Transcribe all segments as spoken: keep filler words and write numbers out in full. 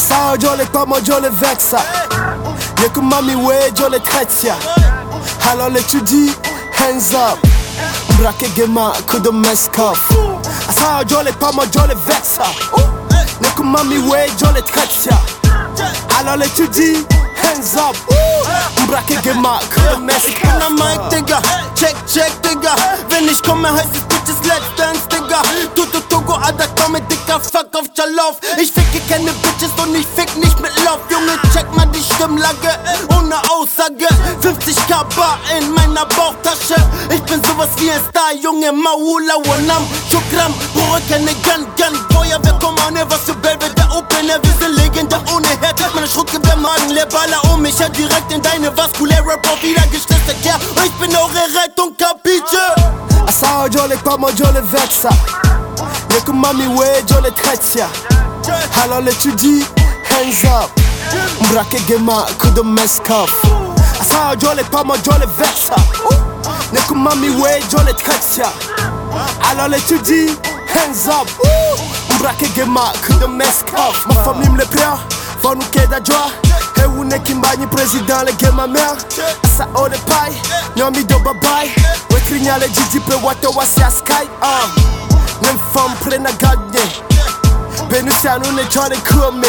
Asa jole tomo jole vexa. Yeku mami we jole tretia. Alors tu dis hands up. Brake gema kudo mess up. Asa jole tomo jole vexa. Yeku mami we jole tretia. Alors tu dis hands up. Brake gema kudo mess up. Ich bin am Mic, Digga. Check, check, Digga. Wenn ich komme, heißt es Bitches Let's Dance, Digga. Tutu Togo, Ada, komme, Digga. Fuck auf Jalof. Ich ficke keine Bitches und ich fick nicht mit Love. Junge, check mal die Stimmlage ohne Aussage. fünfzig K Bar in meiner Bauchtasche. Ich bin sowas wie ein Star, Junge. Maula, Wanam, Shukram. Brauche keine Gun, Gun. Feuerwehr, Kommande, was für Baby, der Opener. Wir sind Legende ohne Herz. Meine Schrotgewehr, Magen, leer Baller um mich. Ja, direkt in deine vaskuläre Bau, wieder gestresster Kerl. Und ich bin eure Rettung, Kapiche. Asa jole tomo jole vexa. Yeku mami we jole tretia. Alors tu dis hands up. Brake gema kudo mess up. Asa jole tomo jole vexa. Yeku mami we jole tretia. Alors tu dis hands up. Brake gema kudo mess up. Ma famille me le père, va nous qu'aider à joie. Et où n'est qu'il m'a ni président le game ma mère. Asa o de paille, nyomi do babai. We krignale jiji pe wato wasi a sky. Ah, nem fam plena gadye. Benusiano ne chore kume.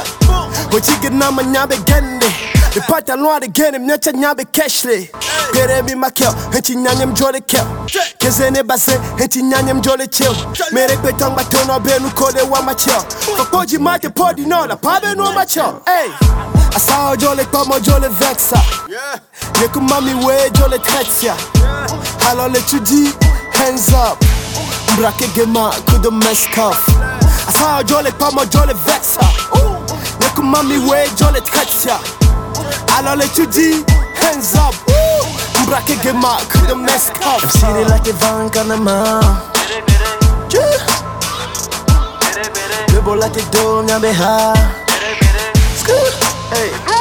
Ojiga na manyabe gende. The pantalon de gene mnyacha nyabe cashle. Pere mi makel, henti nyanyem jole kel. Kezene base, henti nyanyem jole chill. Mere petang batono benu kode wa machel. Fakoji mate podi no la pabe no machel. Hey, asa jole tomo jole vexa. Yeku mami we jole tretia. Alors tu dis hands up. Brake gema kudo mess up. Asa jole tomo jole vexa. Yeku mami we jole tretia. Alors tu dis hands up. Brake gema kudo mess up. I'm sitting like a van kanama. Le bol like a dog, nyabe ha. Hey.